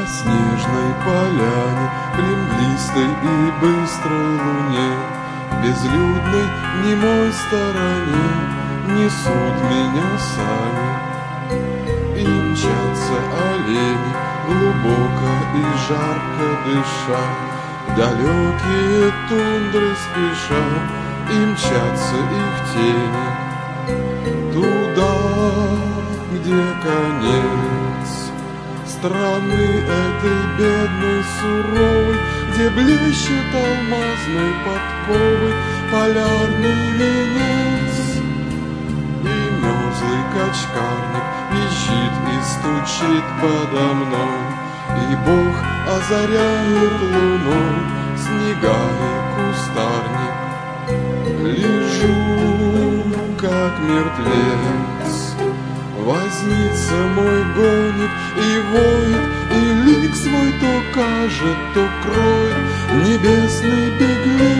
На снежной поляне, при мглистой и быстрой луне, безлюдной, немой стороне, несут меня сани. И мчатся олени, глубоко и жарко дыша, далекие тундры спеша, и мчатся их тени туда, где конец страны этой бедной суровой, где блещет алмазной подковой полярный венец. И мерзлый качкарник визжит и стучит подо мной, и Бог озаряет луной снега и кустарник. Лежу, как мертвец, возница мой гонит и воет, и лик свой то кажет, то кроет небесный беглец.